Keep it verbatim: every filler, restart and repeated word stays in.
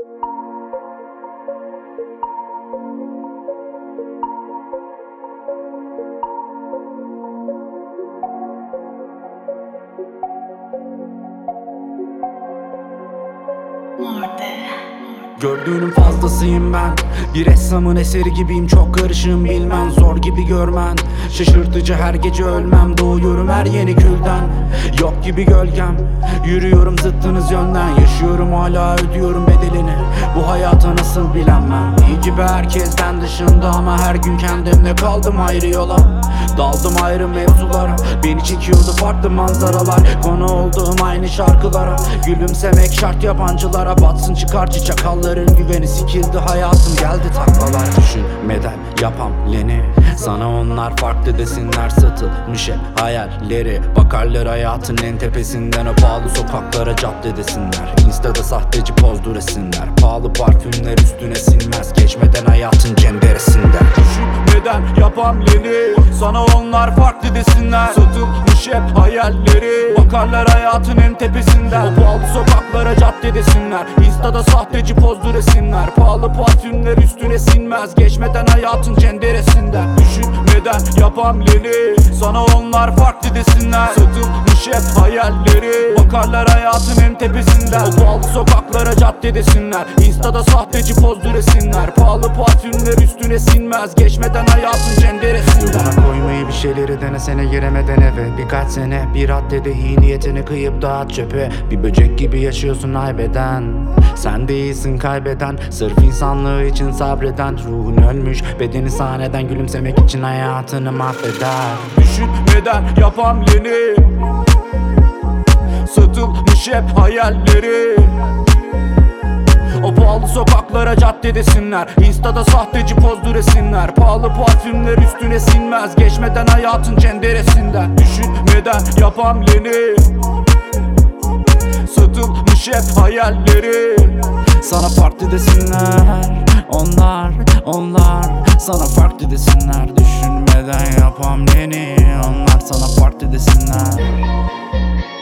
Gördüğünün fazlasıyım ben. Bir ressamın eseri gibiyim, çok karışığım bilmen. Zor gibi görmen, şaşırtıcı her gece ölmem. Doğuyorum her yeni külden, yok gibi gölgem. Yürüyorum zıttınız yönden, yaşıyorum hala ödüyorum bedelini. Bu hayata nasıl bilemem. İyi gibi herkesten dışında ama her gün kendimle kaldım ayrı yola. Daldım ayrı mevzulara, beni çekiyordu farklı manzaralar. Konu olduğum aynı şarkılara, gülümsemek şart yabancılara. Batsın çıkar çakalların güveni, sikildi hayatım geldi taklalar. Düşünmeden yapam leni, sana onlar farklı desinler. Satılmış hep hayalleri, bakarlar hayatın en tepesinden. O pahalı sokaklara cadde desinler, Insta'da sahteci pozdu resimler. Pahalı parfümler üstüne sinmez, geçmeden hayatın cenderesinden. Düşünmeden yapam leni, sana onlar farklı desinler. Satılmış hep hayalleri, bakarlar hayatın en tepesinden. O pahalı sokaklara cadde desinler, Insta'da sahteci pozdu resimler. Pahalı parfümler üstüne sinmez, geçmeden hayatın cenderesinden. Düşünmeden yapam leni, sana onlar farklı desinler. Satılmış hep hayalleri, bakarlar hayatın en tepesinden. O pahalı sokaklara cadde desinler, Insta'da sahteci pozdu resimler. Pahalı parfümler üstüne sinmez, geçmeden hayatın cenderesinden. Yoluna koymayı bir şeyleri denesene giremeden eve. Birkaç sene bir raddede iyi niyetini kıyıp dağıt çöpe. Bir böcek gibi yaşıyorsun haybeden, sen değilsin kaybeden. Sırf insanlığı için sabreden, ruhun ölmüş bedeni sahneden. Gülümsemek için hayatını mahveder. Düşünmeden yapam leni, satılmış hep hayalleri. O pahalı sokaklara cadde desinler, Insta'da sahteci pozdu resimler. Pahalı parfümler üstüne sinmez, geçmeden hayatın cenderesinden. Düşünmeden yapam leni, satılmış hep hayalleri. Sana farklı desinler, onlar, onlar sana farklı desinler. Düşünmeden yapam leni, onlar sana farklı desinler.